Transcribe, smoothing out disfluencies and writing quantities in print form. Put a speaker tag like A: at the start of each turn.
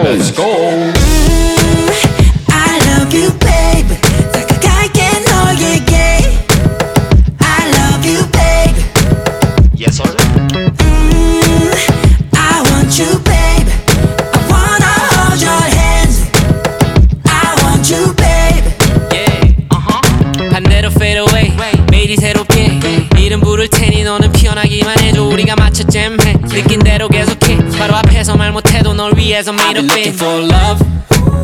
A: Let's go.
B: I love you baby 다가갈게 너에게 I love you baby
C: Yes sir.
B: I want you baby I wanna hold your hands I want you baby
D: Yeah, 반대로 fade away 매일이 새롭게 이름 부를 테니 너는 피어나기만 해줘 우리가 맞춰 잼해 느낀 대로 계속해 바로 앞에서 말 못해도 널 위해서 made
A: I've
D: up
A: been looking
D: in
A: for love